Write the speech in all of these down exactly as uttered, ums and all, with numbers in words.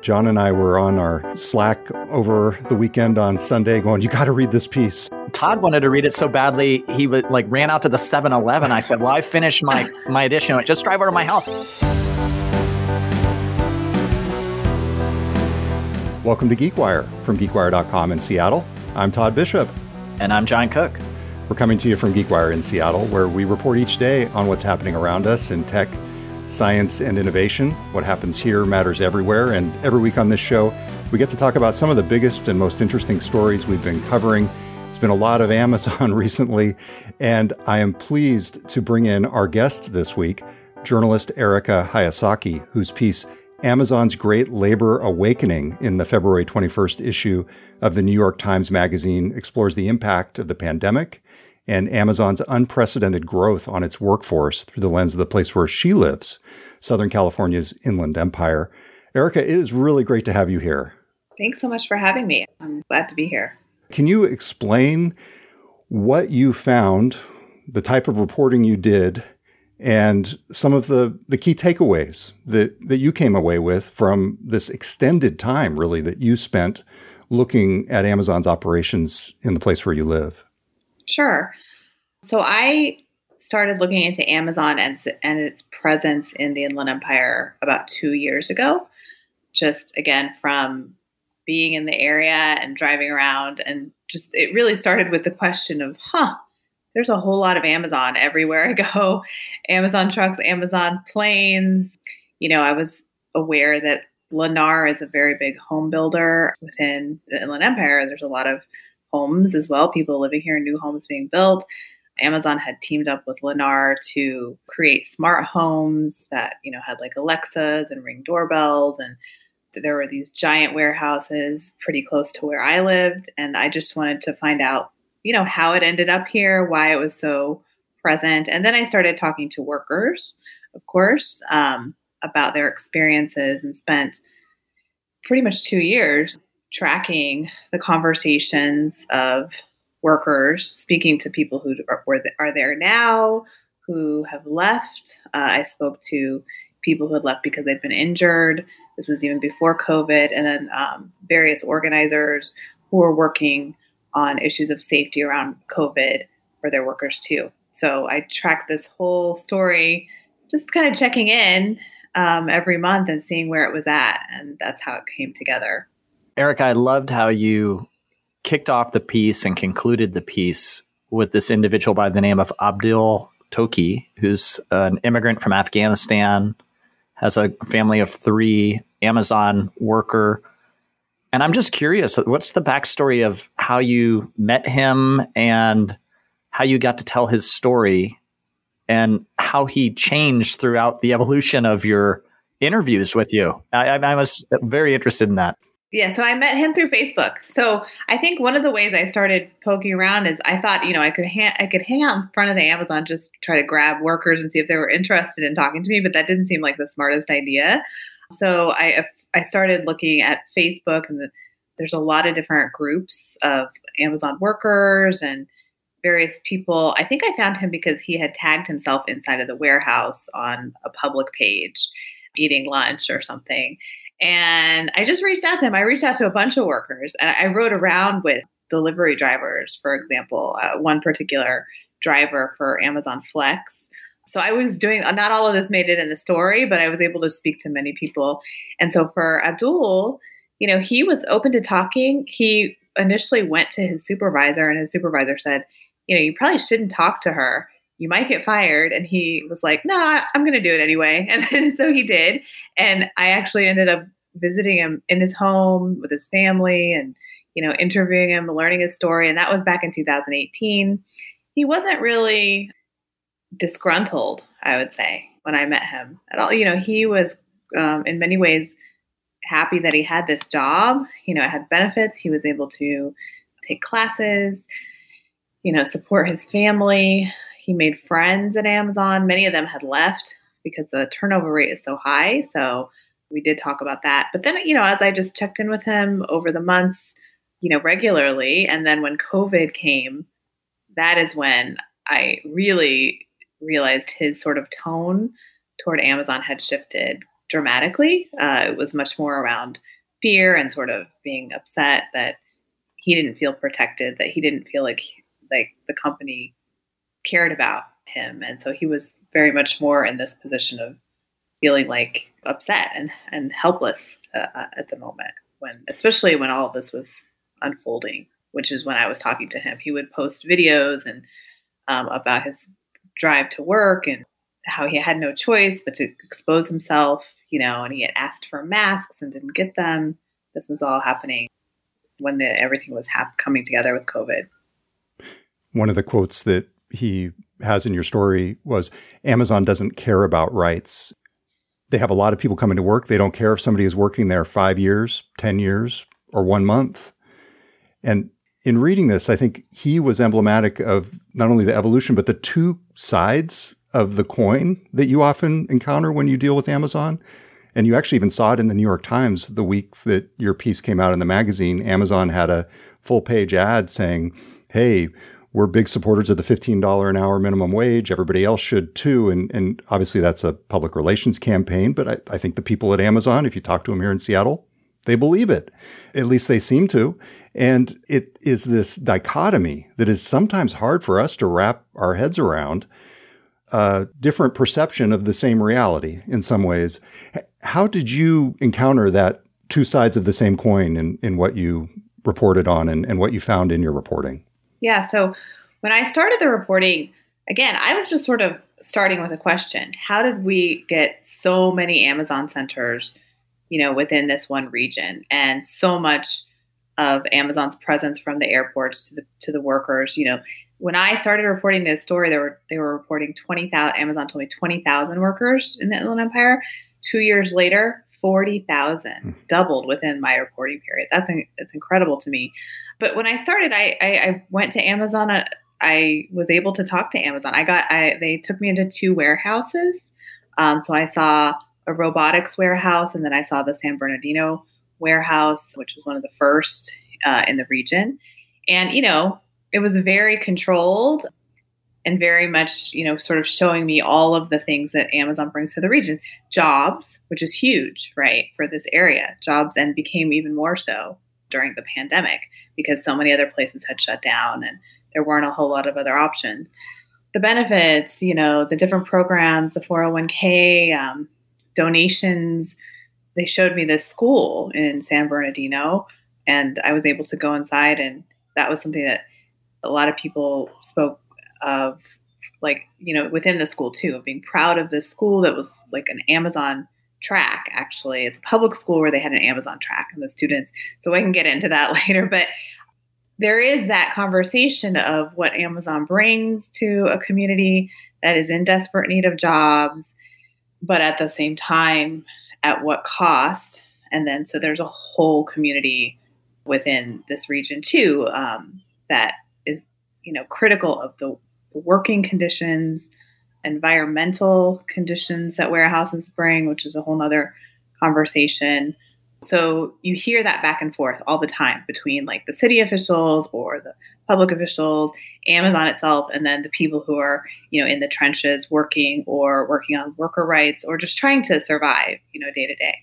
John and I were on our Slack over the weekend on Sunday going, you got to read this piece. Todd wanted to read it so badly, he would like ran out to the seven eleven. I said, well, I finished my, my edition. Just drive over to my house. Welcome to GeekWire from geek wire dot com in Seattle. I'm Todd Bishop. And I'm John Cook. We're coming to you from GeekWire in Seattle, where we report each day on what's happening around us in tech, science, and innovation. What happens here matters everywhere. And every week on this show, we get to talk about some of the biggest and most interesting stories we've been covering. It's been a lot of Amazon recently, and I am pleased to bring in our guest this week, journalist Erica Hayasaki, whose piece, Amazon's Great Labor Awakening, in the February twenty-first issue of the New York Times Magazine, explores the impact of the pandemic and Amazon's unprecedented growth on its workforce through the lens of the place where she lives, Southern California's Inland Empire. Erica, it is really great to have you here. Thanks so much for having me. I'm glad to be here. Can you explain what you found, the type of reporting you did, and some of the, the key takeaways that, that you came away with from this extended time, really, that you spent looking at Amazon's operations in the place where you live? Sure. So I started looking into Amazon and, and its presence in the Inland Empire about two years ago, just again from being in the area and driving around. And just it really started with the question of, huh, there's a whole lot of Amazon everywhere I go. Amazon trucks, Amazon planes. You know, I was aware that Lennar is a very big home builder within the Inland Empire. There's a lot of homes as well, people living here, new homes being built. Amazon had teamed up with Lennar to create smart homes that, you know, had like Alexas and Ring doorbells. And there were these giant warehouses pretty close to where I lived. And I just wanted to find out, you know, how it ended up here, why it was so present. And then I started talking to workers, of course, um, about their experiences, and spent pretty much two years tracking the conversations of workers, speaking to people who are, are there now, who have left. Uh, I spoke to people who had left because they'd been injured. This was even before COVID. And then um, various organizers who were working on issues of safety around COVID for their workers too. So I tracked this whole story, just kind of checking in um, every month and seeing where it was at. And that's how it came together. Erica, I loved how you kicked off the piece and concluded the piece with this individual by the name of Abdul Toki, who's an immigrant from Afghanistan, has a family of three, Amazon worker. And I'm just curious, what's the backstory of how you met him and how you got to tell his story and how he changed throughout the evolution of your interviews with you? I, I was very interested in that. Yeah, so I met him through Facebook. So I think one of the ways I started poking around is I thought, you know, I could ha- I could hang out in front of the Amazon, just try to grab workers and see if they were interested in talking to me, but that didn't seem like the smartest idea. So I I started looking at Facebook, and the, there's a lot of different groups of Amazon workers and various people. I think I found him because he had tagged himself inside of the warehouse on a public page, eating lunch or something. And I just reached out to him. I reached out to a bunch of workers, and I rode around with delivery drivers, for example, uh, one particular driver for Amazon Flex. So I was doing, not all of this made it in the story, but I was able to speak to many people. And so for Abdul, you know, he was open to talking. He initially went to his supervisor, and his supervisor said, you know, you probably shouldn't talk to her. You might get fired. And he was like, no, nah, I'm going to do it anyway. And then so he did. And I actually ended up visiting him in his home with his family and, you know, interviewing him, learning his story. And that was back in two thousand eighteen. He wasn't really disgruntled, I would say, when I met him at all. You know, he was um, in many ways happy that he had this job. You know, it had benefits. He was able to take classes, you know, support his family. He made friends at Amazon. Many of them had left because the turnover rate is so high. So we did talk about that. But then, you know, as I just checked in with him over the months, you know, regularly, and then when COVID came, that is when I really realized his sort of tone toward Amazon had shifted dramatically. Uh, it was much more around fear and sort of being upset that he didn't feel protected, that he didn't feel like like the company cared about him. And so he was very much more in this position of feeling like upset and, and helpless uh, at the moment, when, especially when all of this was unfolding, which is when I was talking to him. He would post videos and um, about his drive to work and how he had no choice but to expose himself, you know, and he had asked for masks and didn't get them. This was all happening when the, everything was hap- coming together with COVID. One of the quotes that he has in your story was, Amazon doesn't care about rights. They have a lot of people coming to work. They don't care if somebody is working there five years, ten years, or one month. And in reading this, I think he was emblematic of not only the evolution, but the two sides of the coin that you often encounter when you deal with Amazon. And you actually even saw it in the New York Times the week that your piece came out in the magazine. Amazon had a full page ad saying, hey, we're big supporters of the fifteen dollars an hour minimum wage. Everybody else should too. And, and obviously that's a public relations campaign. But I, I think the people at Amazon, if you talk to them here in Seattle, they believe it. At least they seem to. And it is this dichotomy that is sometimes hard for us to wrap our heads around. A different perception of the same reality in some ways. How did you encounter that two sides of the same coin in, in what you reported on and, and what you found in your reporting? Yeah. So when I started the reporting, again, I was just sort of starting with a question. How did we get so many Amazon centers, you know, within this one region, and so much of Amazon's presence from the airports to the, to the workers? You know, when I started reporting this story, they were, they were reporting twenty thousand, Amazon told me twenty thousand workers in the Inland Empire. Two years later, forty thousand, hmm. doubled within my reporting period. That's, it's incredible to me. But when I started, I, I, I went to Amazon. I, I was able to talk to Amazon. I got, I, they took me into two warehouses. Um, so I saw a robotics warehouse, and then I saw the San Bernardino warehouse, which was one of the first uh, in the region. And, you know, it was very controlled and very much, you know, sort of showing me all of the things that Amazon brings to the region. Jobs, which is huge, right, for this area. Jobs, and became even more so during the pandemic because so many other places had shut down and there weren't a whole lot of other options. The benefits, you know, the different programs, the four oh one k, um, donations. They showed me this school in San Bernardino, and I was able to go inside, and that was something that a lot of people spoke of, like, you know, within the school too, of being proud of this school that was like an Amazon track. Actually, it's a public school where they had an Amazon track, and the students, so I can get into that later, but there is that conversation of what Amazon brings to a community that is in desperate need of jobs, but at the same time, at what cost? And then, so there's a whole community within this region too, um, that is, you know, critical of the, the working conditions, environmental conditions that warehouses bring, which is a whole nother conversation. So you hear that back and forth all the time between like the city officials or the public officials, Amazon itself, and then the people who are, you know, in the trenches working or working on worker rights or just trying to survive, you know, day to day.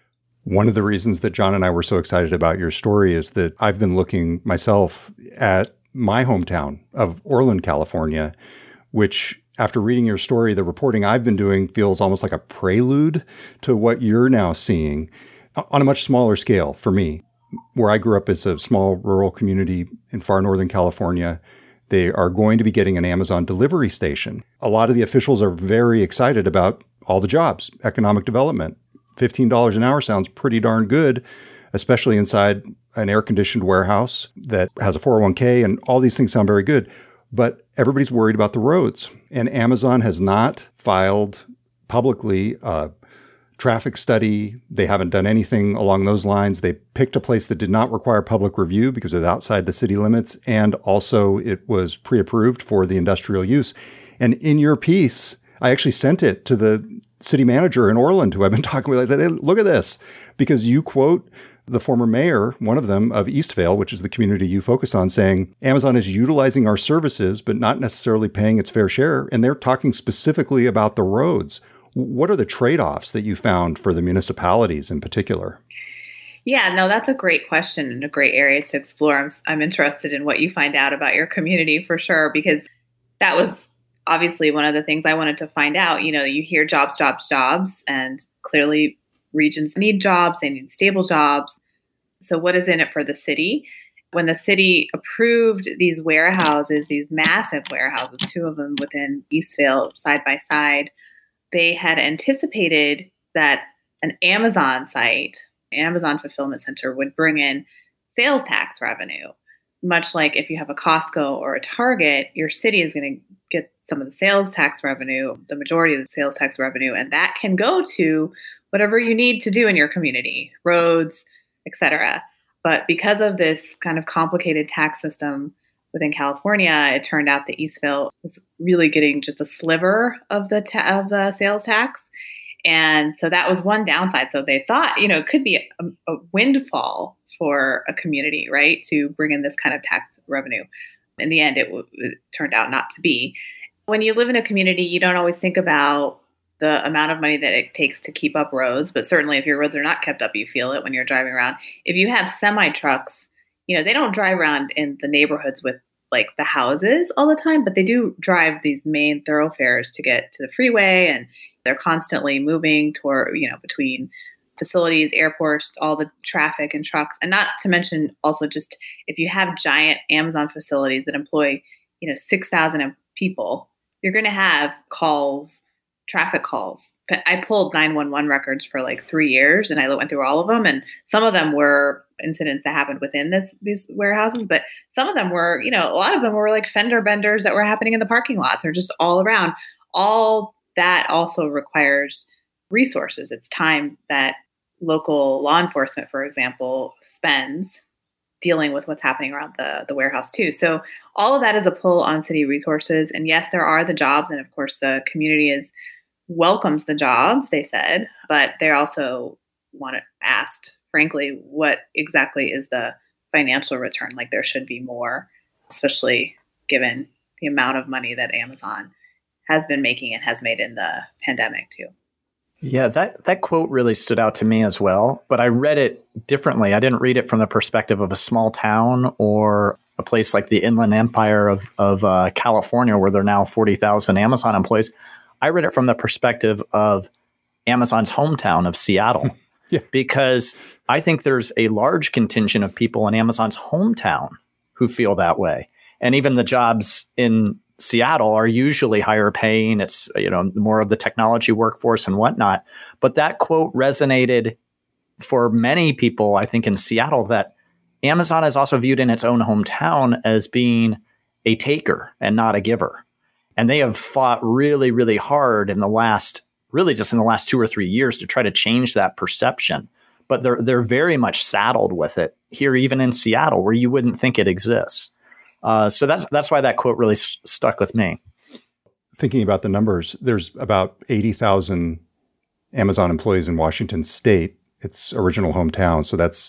One of the reasons that John and I were so excited about your story is that I've been looking myself at my hometown of Orland, California, which, after reading your story, the reporting I've been doing feels almost like a prelude to what you're now seeing on a much smaller scale for me. Where I grew up is a small rural community in far northern California. They are going to be getting an Amazon delivery station. A lot of the officials are very excited about all the jobs, economic development. fifteen dollars an hour sounds pretty darn good, especially inside an air-conditioned warehouse that has a four oh one k, and all these things sound very good. But everybody's worried about the roads. And Amazon has not filed publicly a traffic study. They haven't done anything along those lines. They picked a place that did not require public review because it was outside the city limits. And also it was pre-approved for the industrial use. And in your piece, I actually sent it to the city manager in Orland, who I've been talking with. I said, hey, look at this, because you quote the former mayor, one of them, of Eastvale, which is the community you focus on, saying, Amazon is utilizing our services, but not necessarily paying its fair share. And they're talking specifically about the roads. What are the trade-offs that you found for the municipalities in particular? Yeah, no, that's a great question and a great area to explore. I'm, I'm interested in what you find out about your community for sure, because that was obviously one of the things I wanted to find out. You know, you hear jobs, jobs, jobs, and clearly regions need jobs, they need stable jobs. So what is in it for the city? When the city approved these warehouses, these massive warehouses, two of them within Eastvale side by side, they had anticipated that an Amazon site, Amazon fulfillment center, would bring in sales tax revenue. Much like if you have a Costco or a Target, your city is going to get some of the sales tax revenue, the majority of the sales tax revenue, and that can go to whatever you need to do in your community, roads, et cetera. But because of this kind of complicated tax system within California, it turned out that Eastvale was really getting just a sliver of the ta- of the sales tax. And so that was one downside. So they thought, you know, it could be a, a windfall for a community, right, to bring in this kind of tax revenue. In the end, it, w- it turned out not to be. When you live in a community, you don't always think about the amount of money that it takes to keep up roads. But certainly if your roads are not kept up, you feel it when you're driving around. If you have semi trucks, you know, they don't drive around in the neighborhoods with like the houses all the time, but they do drive these main thoroughfares to get to the freeway, and they're constantly moving toward, you know, between facilities, airports, all the traffic and trucks. And not to mention also just if you have giant Amazon facilities that employ, you know, six thousand people, you're going to have calls, traffic calls. I pulled nine one one records for like three years and I went through all of them. And some of them were incidents that happened within this these warehouses, but some of them were, you know, a lot of them were like fender benders that were happening in the parking lots or just all around. All that also requires resources. It's time that local law enforcement, for example, spends dealing with what's happening around the, the warehouse too. So all of that is a pull on city resources. And yes, there are the jobs. And of course, the community is welcomes the jobs, they said, but they also want to asked, frankly, what exactly is the financial return? Like there should be more, especially given the amount of money that Amazon has been making and has made in the pandemic too. Yeah, that, that quote really stood out to me as well, but I read it differently. I didn't read it from the perspective of a small town or a place like the Inland Empire of, of uh, California, where there are now forty thousand Amazon employees. I read it from the perspective of Amazon's hometown of Seattle, yeah. because I think there's a large contingent of people in Amazon's hometown who feel that way. And even the jobs in Seattle are usually higher paying. It's, you know, more of the technology workforce and whatnot. But that quote resonated for many people, I think, in Seattle, that Amazon is also viewed in its own hometown as being a taker and not a giver. And they have fought really, really hard in the last, really just in the last two or three years to try to change that perception. But they're they're very much saddled with it here, even in Seattle, where you wouldn't think it exists. Uh, so that's that's why that quote really s- stuck with me. Thinking about the numbers, there's about eighty thousand Amazon employees in Washington State, its original hometown. So that's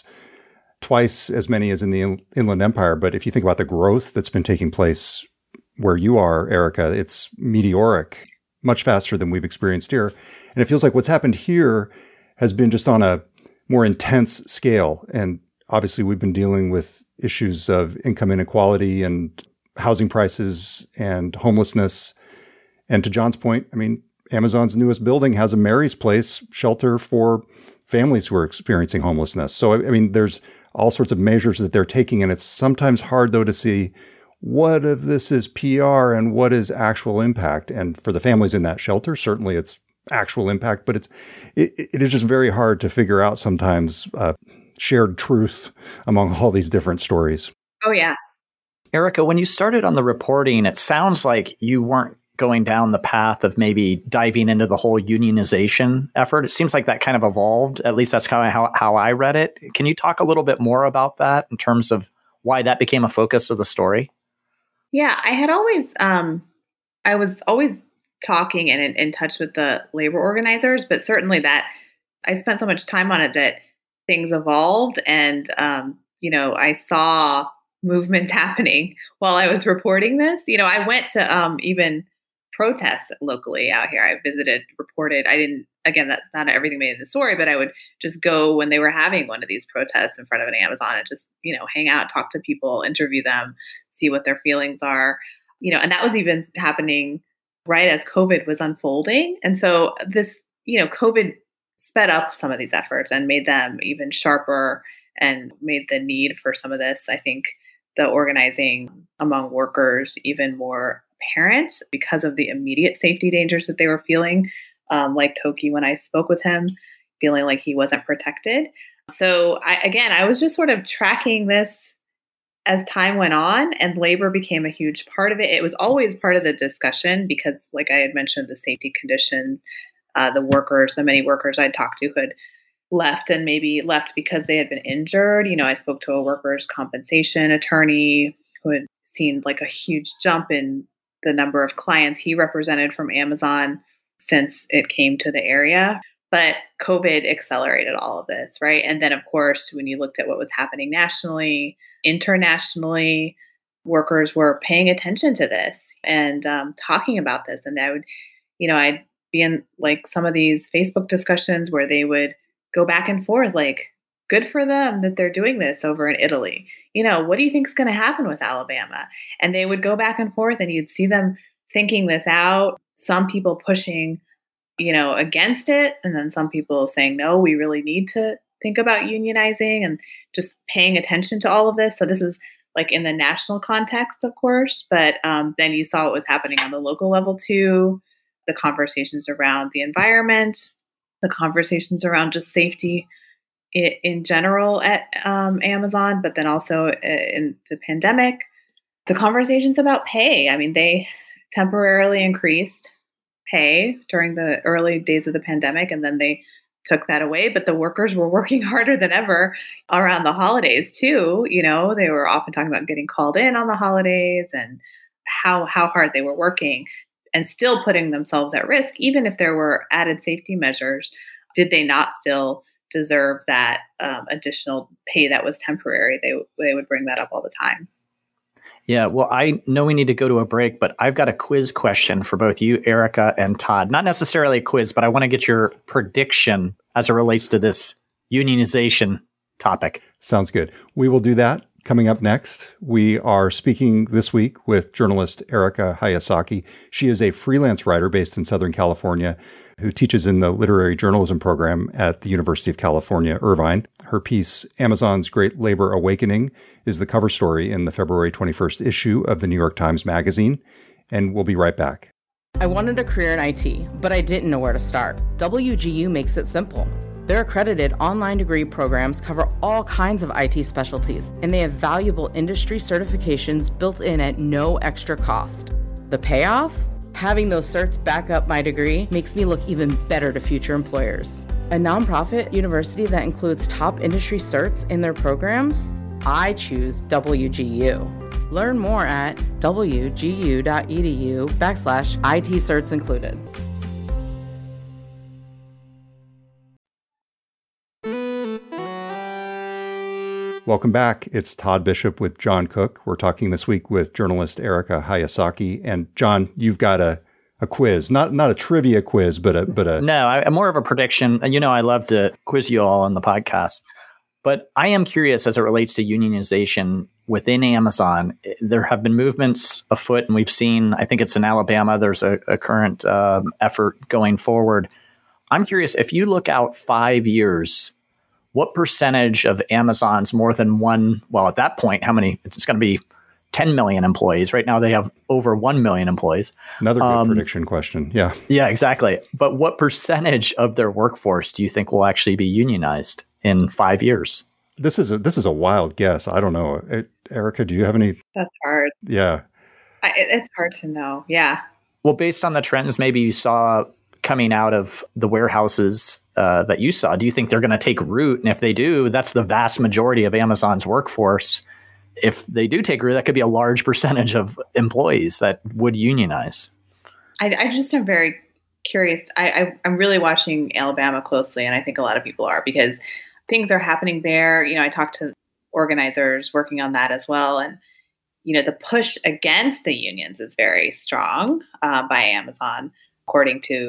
twice as many as in the in- Inland Empire. But if you think about the growth that's been taking place where you are, Erica, it's meteoric, much faster than we've experienced here. And it feels like what's happened here has been just on a more intense scale. And obviously we've been dealing with issues of income inequality and housing prices and homelessness. And to John's point, I mean, Amazon's newest building has a Mary's Place shelter for families who are experiencing homelessness. So, I mean, there's all sorts of measures that they're taking. And it's sometimes hard, though, to see what of this is P R and what is actual impact. And for the families in that shelter, certainly it's actual impact, but it's it, it is just very hard to figure out sometimes uh, shared truth among all these different stories. Oh, yeah. Erica, when you started on the reporting, it sounds like you weren't going down the path of maybe diving into the whole unionization effort. It seems like that kind of evolved. At least that's kind of how, how I read it. Can you talk a little bit more about that in terms of why that became a focus of the story? Yeah, I had always, um, I was always talking and in, in touch with the labor organizers, but certainly that I spent so much time on it that things evolved. And, um, you know, I saw movements happening while I was reporting this. You know, I went to um, even protests locally out here. I visited, reported. I didn't again, that's not everything made in the story, but I would just go when they were having one of these protests in front of an Amazon and just, you know, hang out, talk to people, interview them, see what their feelings are, you know, and that was even happening right as COVID was unfolding. And so this, you know, COVID sped up some of these efforts and made them even sharper and made the need for some of this, I think, the organizing among workers even more apparent because of the immediate safety dangers that they were feeling, um, like Toki when I spoke with him, feeling like he wasn't protected. So I, again, I was just sort of tracking this as time went on, and labor became a huge part of it. It was always part of the discussion because, like I had mentioned, the safety conditions, uh, the workers, the many workers I'd talked to had left and maybe left because they had been injured. You know, I spoke to a workers' compensation attorney who had seen like a huge jump in the number of clients he represented from Amazon since it came to the area. But COVID accelerated all of this, right? And then, of course, when you looked at what was happening nationally, internationally, workers were paying attention to this and um, talking about this. And I would, you know, I'd be in like some of these Facebook discussions where they would go back and forth, like, good for them that they're doing this over in Italy. You know, what do you think is going to happen with Alabama? And they would go back and forth and you'd see them thinking this out. Some people pushing, you know, against it. And then some people saying, no, we really need to think about unionizing and just paying attention to all of this. So this is like in the national context, of course, but um, then you saw what was happening on the local level too, the conversations around the environment, the conversations around just safety in, in general at um, Amazon, but then also in the pandemic, the conversations about pay. I mean, they temporarily increased pay during the early days of the pandemic, and then they took that away. But the workers were working harder than ever around the holidays too. You know, they were often talking about getting called in on the holidays and how how hard they were working and still putting themselves at risk, even if there were added safety measures. Did they not still deserve that um, additional pay that was temporary? They they would bring that up all the time. Yeah, well, I know we need to go to a break, but I've got a quiz question for both you, Erica, and Todd. Not necessarily a quiz, but I want to get your prediction as it relates to this unionization topic. Sounds good. We will do that. Coming up next, we are speaking this week with journalist Erica Hayasaki. She is a freelance writer based in Southern California who teaches in the literary journalism program at the University of California, Irvine. Her piece, Amazon's Great Labor Awakening, is the cover story in the February twenty-first issue of the New York Times Magazine. And we'll be right back. I wanted a career in I T, but I didn't know where to start. W G U makes it simple. Their accredited online degree programs cover all kinds of I T specialties, and they have valuable industry certifications built in at no extra cost. The payoff? Having those certs back up my degree makes me look even better to future employers. A nonprofit university that includes top industry certs in their programs? I choose W G U. Learn more at wgu.edu backslash IT certs included. Welcome back. It's Todd Bishop with John Cook. We're talking this week with journalist Erica Hayasaki. And John, you've got a, a quiz, not not a trivia quiz, but a but a no, I, more of a prediction. You know, I love to quiz you all on the podcast, but I am curious as it relates to unionization within Amazon. There have been movements afoot, and we've seen. I think it's in Alabama. There's a, a current um, effort going forward. I'm curious if you look out five years. What percentage of Amazon's more than one, well, at that point, how many? It's going to be ten million employees. Right now, they have over one million employees. Another good um, prediction question. Yeah. Yeah, exactly. But what percentage of their workforce do you think will actually be unionized in five years? This is a, this is a wild guess. I don't know. It, Erica, do you have any? That's hard. Yeah. I, it's hard to know. Yeah. Well, based on the trends maybe you saw coming out of the warehouses uh, that you saw, do you think they're going to take root? And if they do, that's the vast majority of Amazon's workforce. If they do take root, that could be a large percentage of employees that would unionize. I, I just am very curious. I, I, I'm really watching Alabama closely, and I think a lot of people are, because things are happening there. You know, I talked to organizers working on that as well. And, you know, the push against the unions is very strong uh, by Amazon, according to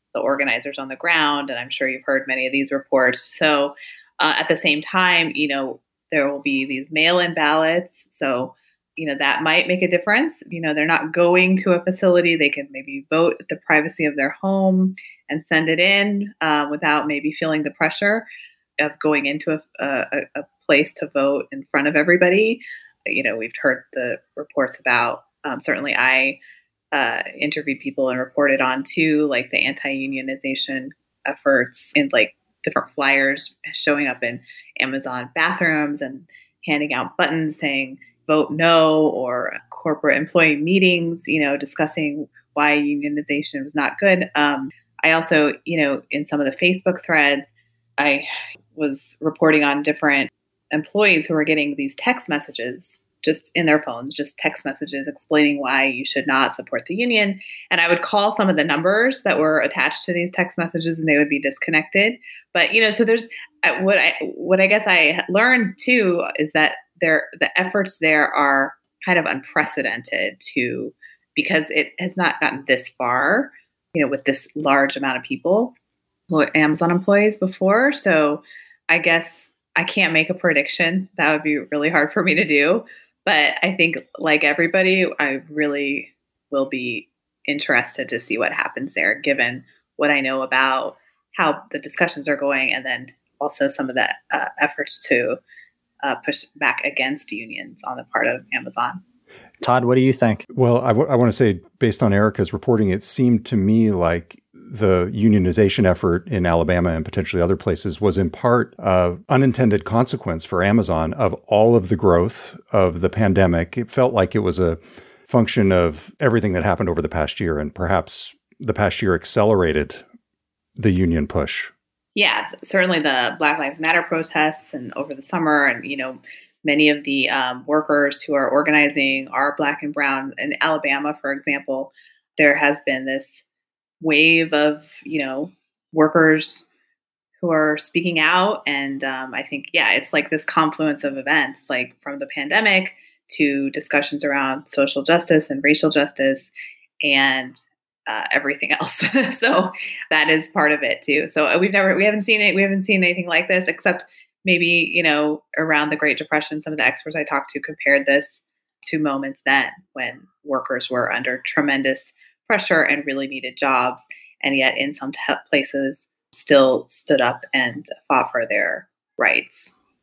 the organizers on the ground. And I'm sure you've heard many of these reports. So uh, at the same time, you know, there will be these mail-in ballots. So, you know, that might make a difference. You know, they're not going to a facility. They can maybe vote at the privacy of their home and send it in uh, without maybe feeling the pressure of going into a, a, a place to vote in front of everybody. You know, we've heard the reports about, um, certainly I uh, interviewed people and reported on too, like the anti-unionization efforts in like different flyers showing up in Amazon bathrooms and handing out buttons saying vote no, or corporate employee meetings, you know, discussing why unionization was not good. Um, I also, you know, in some of the Facebook threads, I was reporting on different employees who were getting these text messages just in their phones, just text messages explaining why you should not support the union. And I would call some of the numbers that were attached to these text messages and they would be disconnected. But, you know, so there's what I, what I guess I learned too, is that there, the efforts there are kind of unprecedented to, because it has not gotten this far, you know, with this large amount of people, Amazon employees before. So I guess I can't make a prediction. That would be really hard for me to do. But I think, like everybody, I really will be interested to see what happens there, given what I know about how the discussions are going, and then also some of the uh, efforts to uh, push back against unions on the part of Amazon. Todd, what do you think? Well, I, w- I want to say, based on Erica's reporting, it seemed to me like the unionization effort in Alabama and potentially other places was in part an unintended consequence for Amazon of all of the growth of the pandemic. It felt like it was a function of everything that happened over the past year, and perhaps the past year accelerated the union push. Yeah, certainly the Black Lives Matter protests and over the summer, and, you know, many of the um, workers who are organizing are Black and brown. In Alabama, for example, there has been this wave of, you know, workers who are speaking out. And um, I think, yeah, it's like this confluence of events, like from the pandemic to discussions around social justice and racial justice and uh, everything else. So that is part of it too. So we've never, we haven't seen it. We haven't seen anything like this, except maybe, you know, around the Great Depression. Some of the experts I talked to compared this to moments then when workers were under tremendous pressure and really needed jobs, and yet in some t- places still stood up and fought for their rights.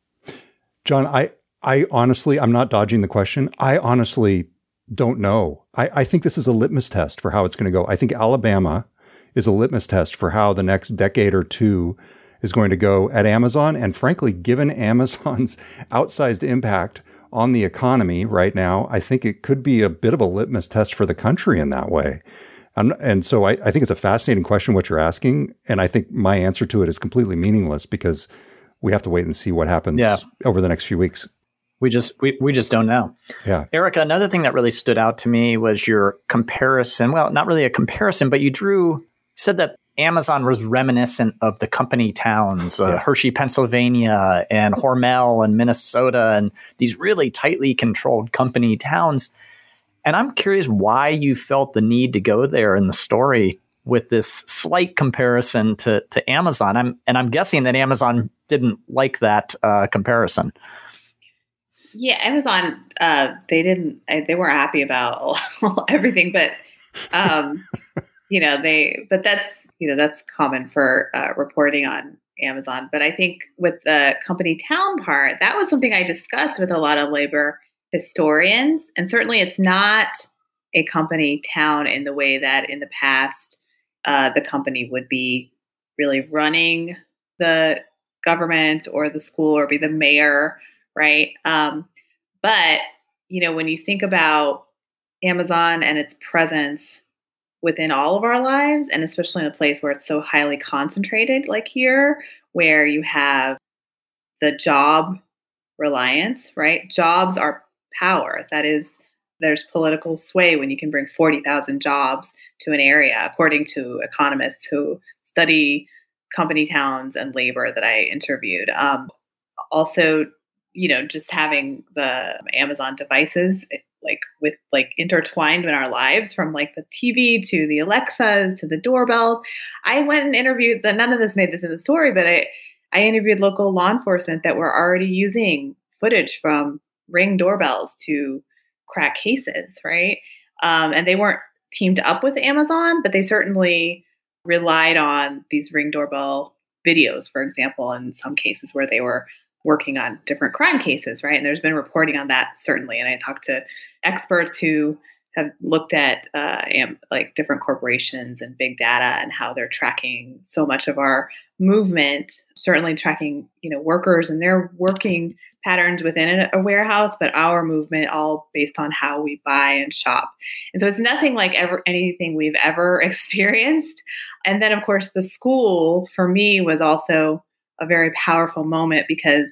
John, I, I honestly, I'm not dodging the question. I honestly don't know. I, I think this is a litmus test for how it's going to go. I think Alabama is a litmus test for how the next decade or two is going to go at Amazon. And frankly, given Amazon's outsized impact on the economy right now, I think it could be a bit of a litmus test for the country in that way. Um, and so I, I think it's a fascinating question, what you're asking. And I think my answer to it is completely meaningless because we have to wait and see what happens yeah. over the next few weeks. We just we, we just don't know. Yeah. Erica, another thing that really stood out to me was your comparison. Well, not really a comparison, but you drew, said that Amazon was reminiscent of the company towns, uh, yeah. Hershey, Pennsylvania, and Hormel in Minnesota, and these really tightly controlled company towns. And I'm curious why you felt the need to go there in the story with this slight comparison to, to Amazon. I'm, and I'm guessing that Amazon didn't like that uh, comparison. Yeah, Amazon, uh, they didn't, they weren't happy about everything, but, um, you know, they, but that's, you know, that's common for uh, reporting on Amazon. But I think with the company town part, that was something I discussed with a lot of labor historians. And certainly it's not a company town in the way that in the past, uh, the company would be really running the government or the school or be the mayor, right? Um, but, you know, when you think about Amazon and its presence within all of our lives, and especially in a place where it's so highly concentrated, like here, where you have the job reliance, right? Jobs are power. That is, there's political sway when you can bring forty thousand jobs to an area, according to economists who study company towns and labor that I interviewed. Um, also, you know, just having the Amazon devices like with like intertwined in our lives, from like the T V to the Alexas to the doorbells. I went and interviewed the, none of this made this in the story, but I, I interviewed local law enforcement that were already using footage from Ring doorbells to crack cases, right? Um, and they weren't teamed up with Amazon, but they certainly relied on these Ring doorbell videos, for example, in some cases where they were working on different crime cases, right? And there's been reporting on that, certainly. And I talked to experts who have looked at uh, am, like different corporations and big data and how they're tracking so much of our movement, certainly tracking, you know, workers and their working patterns within a, a warehouse, but our movement all based on how we buy and shop. And so it's nothing like ever anything we've ever experienced. And then, of course, the school for me was also a very powerful moment because,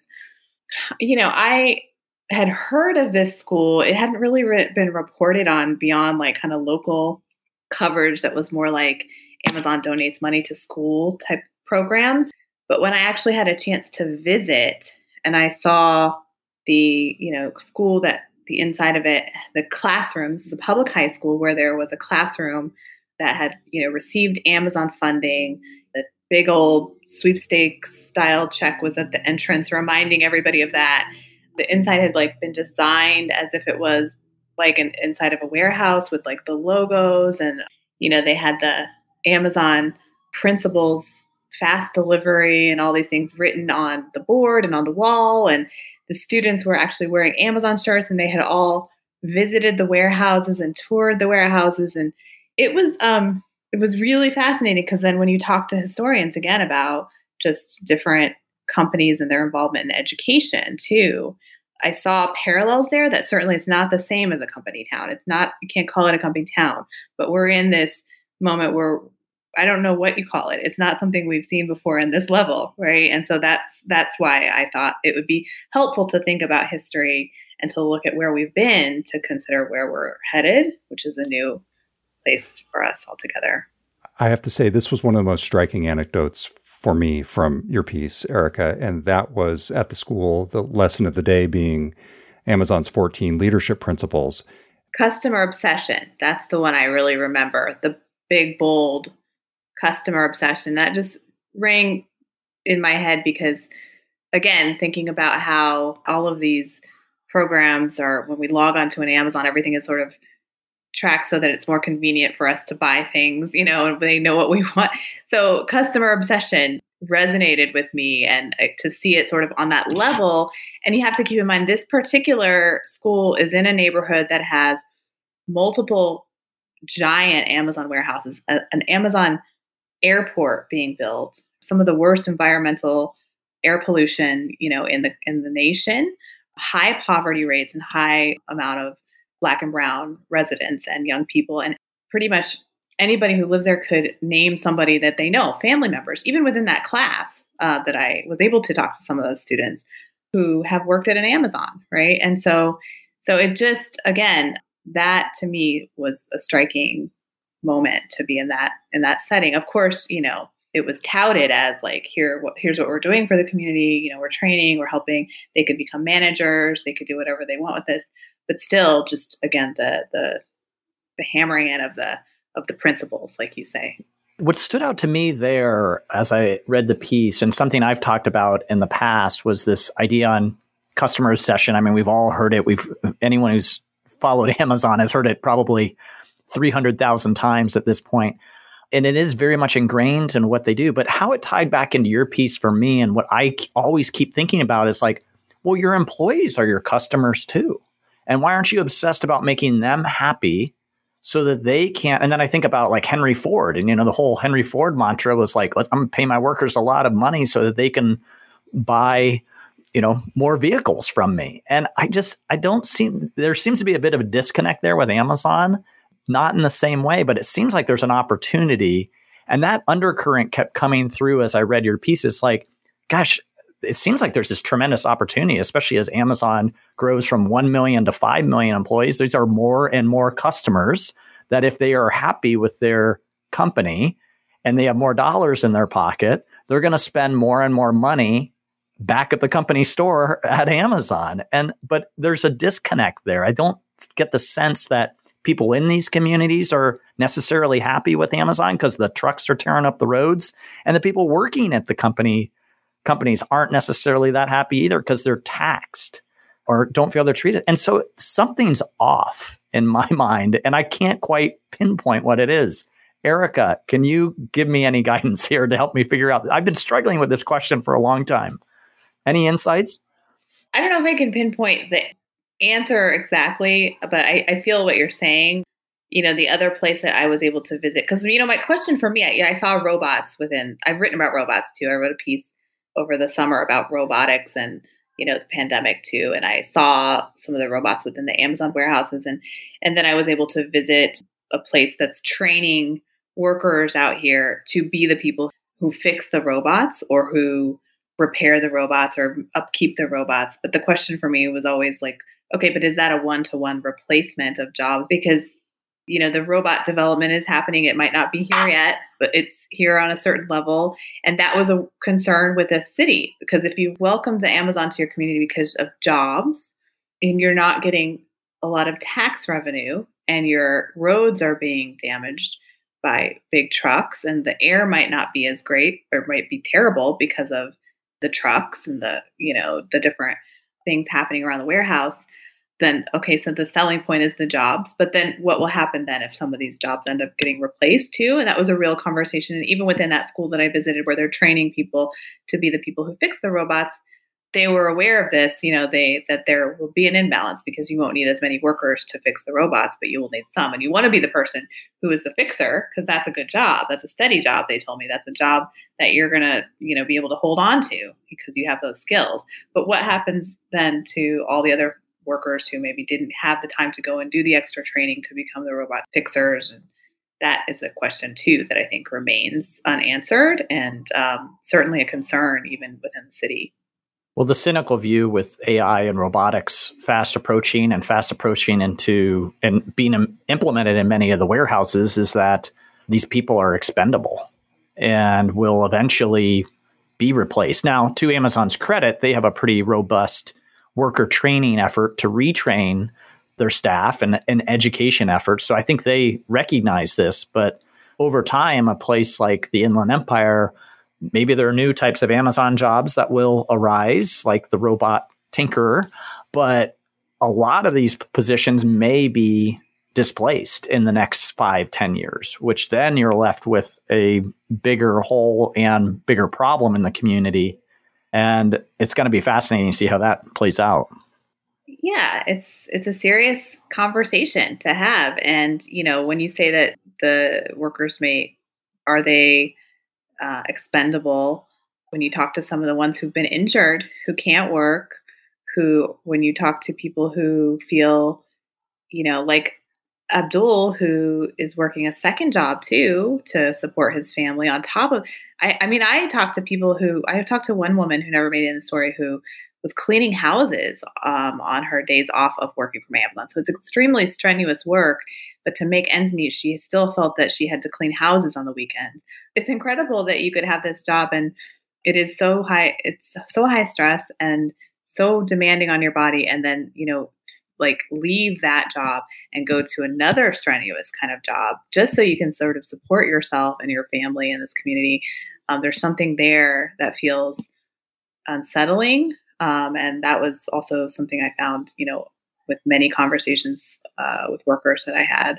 you know, I had heard of this school. It hadn't really re- been reported on beyond like kind of local coverage that was more like Amazon donates money to school type program. But when I actually had a chance to visit and I saw the, you know, school that the inside of it, the classrooms, this is a public high school where there was a classroom that had, you know, received Amazon funding. The big old sweepstakes style check was at the entrance, reminding everybody of that. The inside had like been designed as if it was like an inside of a warehouse with like the logos and, you know, they had the Amazon principles, fast delivery and all these things written on the board and on the wall. And the students were actually wearing Amazon shirts and they had all visited the warehouses and toured the warehouses. And it was, um, it was really fascinating because then when you talk to historians again about just different companies and their involvement in education too, I saw parallels there that certainly it's not the same as a company town. It's not, you can't call it a company town, but we're in this moment where I don't know what you call it. It's not something we've seen before in this level, right? And so that's that's why I thought it would be helpful to think about history and to look at where we've been to consider where we're headed, which is a new place for us altogether. I have to say, this was one of the most striking anecdotes for me from your piece, Erica, and that was at the school, the lesson of the day being Amazon's fourteen leadership principles. Customer obsession. That's the one I really remember. The big, bold customer obsession. That just rang in my head because, again, thinking about how all of these programs are, when we log onto an Amazon, everything is sort of tracked so that it's more convenient for us to buy things, you know, and they know what we want. So customer obsession resonated with me, and to see it sort of on that level. And you have to keep in mind, this particular school is in a neighborhood that has multiple giant Amazon warehouses, a, an Amazon airport being built, some of the worst environmental air pollution, you know, in the in the nation, high poverty rates and high amount of Black and brown residents and young people. And pretty much anybody who lives there could name somebody that they know, family members, even within that class uh, that I was able to talk to some of those students who have worked at an Amazon, right? And so, so it just, again, that to me was a striking moment to be in that in that setting. Of course, you know, it was touted as like, here, what, here's what we're doing for the community. You know, we're training, we're helping. They could become managers. They could do whatever they want with this. But still, just again, the the the hammering in of the of the principles, like you say. What stood out to me there as I read the piece, and something I've talked about in the past, was this idea on customer obsession. I mean, we've all heard it. We've anyone who's followed Amazon has heard it probably three hundred thousand times at this point. And it is very much ingrained in what they do. But how it tied back into your piece for me, and what I always keep thinking about is like, well, your employees are your customers too. And why aren't you obsessed about making them happy so that they can't? And then I think about like Henry Ford, and, you know, the whole Henry Ford mantra was like, Let's, I'm going to pay my workers a lot of money so that they can buy, you know, more vehicles from me. And I just, I don't seem, there seems to be a bit of a disconnect there with Amazon, not in the same way, but it seems like there's an opportunity. And that undercurrent kept coming through as I read your pieces. Like, gosh, it seems like there's this tremendous opportunity, especially as Amazon grows from one million to five million employees. These are more and more customers that, if they are happy with their company and they have more dollars in their pocket, they're going to spend more and more money back at the company store at Amazon. And, but there's a disconnect there. I don't get the sense that people in these communities are necessarily happy with Amazon because the trucks are tearing up the roads, and the people working at the company companies aren't necessarily that happy either because they're taxed or don't feel they're treated. And so something's off in my mind, and I can't quite pinpoint what it is. Erica, can you give me any guidance here to help me figure out? I've been struggling with this question for a long time. Any insights? I don't know if I can pinpoint the answer exactly, but I, I feel what you're saying. You know, the other place that I was able to visit, because, you know, my question for me, I, I saw robots within, I've written about robots too. I wrote a piece over the summer about robotics and, you know, the pandemic too. And I saw some of the robots within the Amazon warehouses. And, and then I was able to visit a place that's training workers out here to be the people who fix the robots or who repair the robots or upkeep the robots. But the question for me was always like, okay, but is that a one-to-one replacement of jobs? Because, you know, the robot development is happening. It might not be here yet, but it's here on a certain level. And that was a concern with the city, because if you welcome the Amazon to your community because of jobs and you're not getting a lot of tax revenue and your roads are being damaged by big trucks and the air might not be as great or might be terrible because of the trucks and the, you know, the different things happening around the warehouse, then, okay, so the selling point is the jobs. But then what will happen then if some of these jobs end up getting replaced too? And that was a real conversation. And even within that school that I visited where they're training people to be the people who fix the robots, they were aware of this, you know, they that there will be an imbalance because you won't need as many workers to fix the robots, but you will need some. And you want to be the person who is the fixer because that's a good job. That's a steady job. They told me that's a job that you're going to, you know, be able to hold on to because you have those skills. But what happens then to all the other workers who maybe didn't have the time to go and do the extra training to become the robot fixers? And that is a question too that I think remains unanswered and um, certainly a concern even within the city. Well, the cynical view with A I and robotics fast approaching and fast approaching into and being implemented in many of the warehouses is that these people are expendable and will eventually be replaced. Now, to Amazon's credit, they have a pretty robust worker training effort to retrain their staff and an education effort. So I think they recognize this. But over time, a place like the Inland Empire, maybe there are new types of Amazon jobs that will arise, like the robot tinkerer, but a lot of these positions may be displaced in the next five, ten years, which then you're left with a bigger hole and bigger problem in the community. And it's going to be fascinating to see how that plays out. Yeah, it's it's a serious conversation to have. And, you know, when you say that the workers may, are they Uh, expendable, when you talk to some of the ones who've been injured, who can't work, who, when you talk to people who feel, you know, like Abdul, who is working a second job too to support his family on top of, I, I mean, I talked to people who, I have talked to one woman who never made it in the story who was cleaning houses um, on her days off of working from Amazon. So it's extremely strenuous work, but to make ends meet, she still felt that she had to clean houses on the weekend. It's incredible that you could have this job and it is so high, it's so high stress and so demanding on your body. And then, you know, like leave that job and go to another strenuous kind of job just so you can sort of support yourself and your family in this community. Um, there's something there that feels unsettling. Um, and that was also something I found, you know, with many conversations uh, with workers that I had.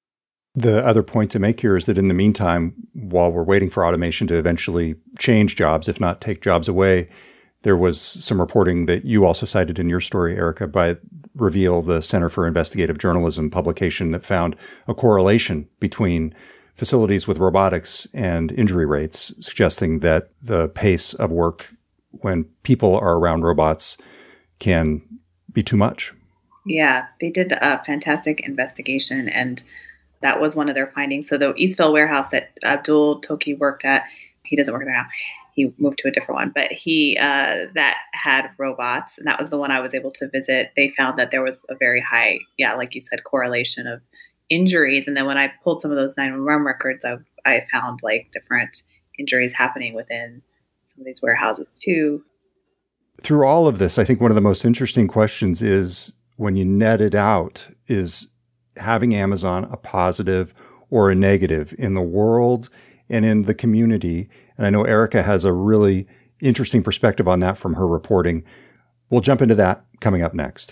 The other point to make here is that in the meantime, while we're waiting for automation to eventually change jobs, if not take jobs away, there was some reporting that you also cited in your story, Erica, by Reveal, the Center for Investigative Journalism publication that found a correlation between facilities with robotics and injury rates, suggesting that the pace of work when people are around robots can be too much. Yeah, they did a fantastic investigation, and that was one of their findings. So the Eastville warehouse that Abdul Toki worked at, he doesn't work there now. He moved to a different one, but he uh, that had robots, and that was the one I was able to visit. They found that there was a very high, yeah, like you said, correlation of injuries. And then when I pulled some of those nine one one records, I, I found like different injuries happening within some of these warehouses too. Through all of this, I think one of the most interesting questions is, when you net it out, is having Amazon a positive or a negative in the world and in the community? And I know Erica has a really interesting perspective on that from her reporting. We'll jump into that coming up next.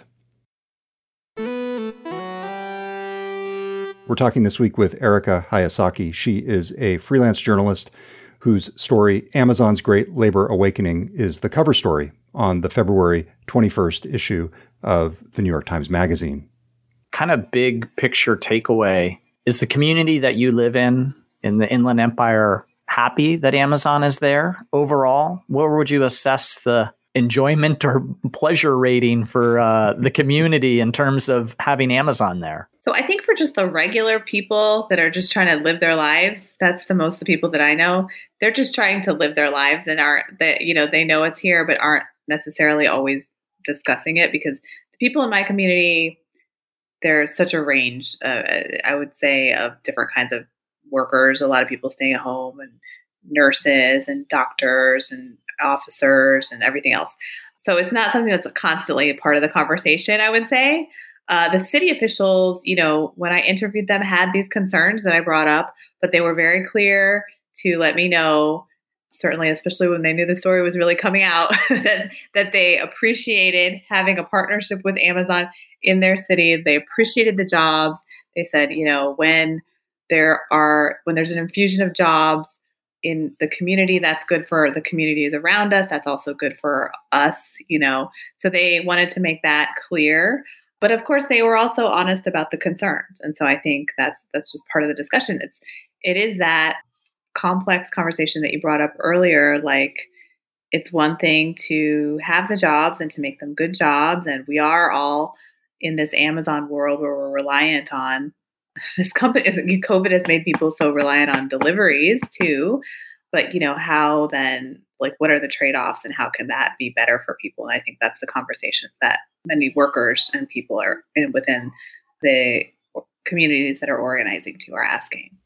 We're talking this week with Erica Hayasaki. She is a freelance journalist whose story, Amazon's Great Labor Awakening, is the cover story on the February twenty-first issue of the New York Times Magazine. Kind of big picture takeaway, is the community that you live in, in the Inland Empire, happy that Amazon is there overall? Where would you assess the enjoyment or pleasure rating for uh, the community in terms of having Amazon there? So I think for just the regular people that are just trying to live their lives, that's the most of the people that I know. They're just trying to live their lives and aren't that, you know, they know it's here, but aren't necessarily always discussing it, because the people in my community, there's such a range, uh, I would say, of different kinds of workers. A lot of people staying at home, and nurses and doctors and officers and everything else. So it's not something that's constantly a part of the conversation, I would say. Uh, the city officials, you know, when I interviewed them, had these concerns that I brought up, but they were very clear to let me know, certainly, especially when they knew the story was really coming out, that, that they appreciated having a partnership with Amazon in their city. They appreciated the jobs. They said, you know, when there are, when there's an infusion of jobs in the community, that's good for the communities around us. That's also good for us, you know. So they wanted to make that clear. But of course, they were also honest about the concerns. And so I think that's that's just part of the discussion. It's it is that complex conversation that you brought up earlier. Like, it's one thing to have the jobs and to make them good jobs. And we are all in this Amazon world where we're reliant on this company. COVID has made people so reliant on deliveries too. But, you know, how then, like, what are the trade-offs and how can that be better for people? And I think that's the conversations that many workers and people are in, within the communities that are organizing to are asking.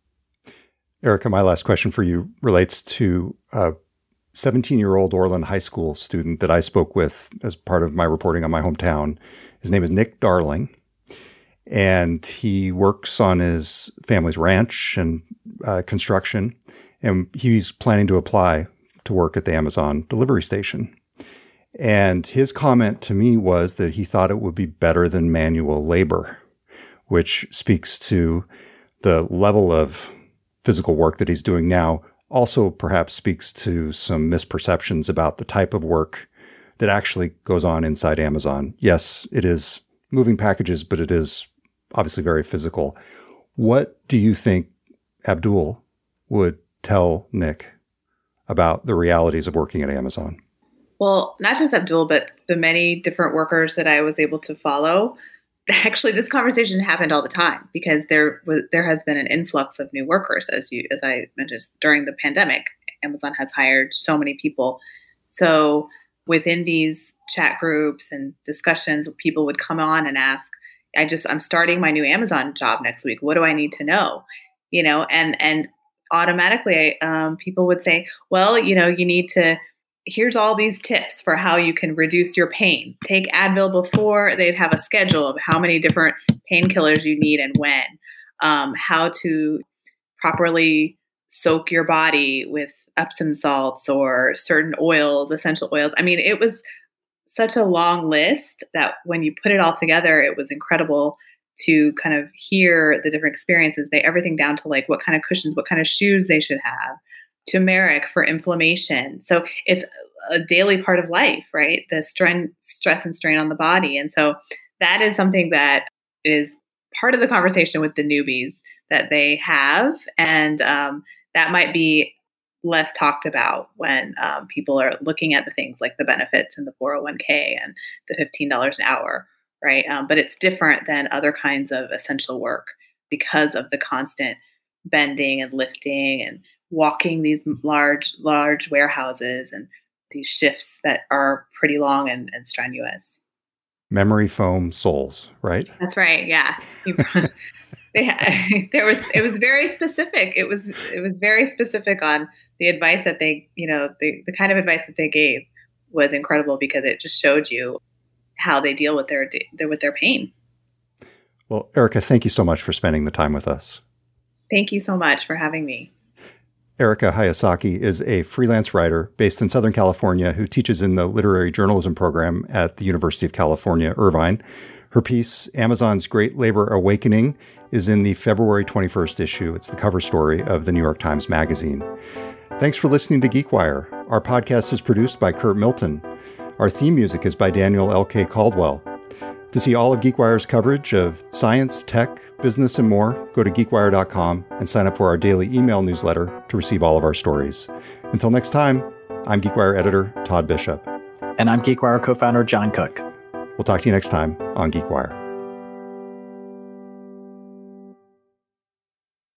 Erica, my last question for you relates to a seventeen-year-old Orland High School student that I spoke with as part of my reporting on my hometown. His name is Nick Darling, and he works on his family's ranch and uh, construction, and he's planning to apply to work at the Amazon delivery station. And his comment to me was that he thought it would be better than manual labor, which speaks to the level of physical work that he's doing now. Also perhaps speaks to some misperceptions about the type of work that actually goes on inside Amazon. Yes, it is moving packages, but it is obviously very physical. What do you think Abdul would tell Nick about the realities of working at Amazon? Well, not just Abdul, but the many different workers that I was able to follow. Actually, this conversation happened all the time because there was there has been an influx of new workers, as you as I mentioned during the pandemic. Amazon has hired so many people. So within these chat groups and discussions, people would come on and ask, "I just I'm starting my new Amazon job next week. What do I need to know?" You know, and and automatically um, people would say, "Well, you know, you need to." Here's all these tips for how you can reduce your pain. Take Advil before. They'd have a schedule of how many different painkillers you need and when. Um, how to properly soak your body with Epsom salts or certain oils, essential oils. I mean, it was such a long list that when you put it all together, it was incredible to kind of hear the different experiences. They everything down to like what kind of cushions, what kind of shoes they should have. Turmeric for inflammation. So it's a daily part of life, right? The strain, stress and strain on the body. And so that is something that is part of the conversation with the newbies that they have. And um, that might be less talked about when um, people are looking at the things like the benefits and the four oh one k and the fifteen dollars an hour, right? Um, but it's different than other kinds of essential work because of the constant bending and lifting and walking these large, large warehouses and these shifts that are pretty long and, and strenuous. Memory foam soles, right? That's right. Yeah. they, there was, it was very specific. It was, it was very specific on the advice that they, you know, the, the kind of advice that they gave was incredible because it just showed you how they deal with their, their with their pain. Well, Erica, thank you so much for spending the time with us. Thank you so much for having me. Erica Hayasaki is a freelance writer based in Southern California who teaches in the literary journalism program at the University of California, Irvine. Her piece, Amazon's Great Labor Awakening, is in the February twenty-first issue. It's the cover story of the New York Times Magazine. Thanks for listening to GeekWire. Our podcast is produced by Kurt Milton. Our theme music is by Daniel L K Caldwell. To see all of GeekWire's coverage of science, tech, business, and more, go to geek wire dot com and sign up for our daily email newsletter to receive all of our stories. Until next time, I'm GeekWire editor Todd Bishop. And I'm GeekWire co-founder John Cook. We'll talk to you next time on GeekWire.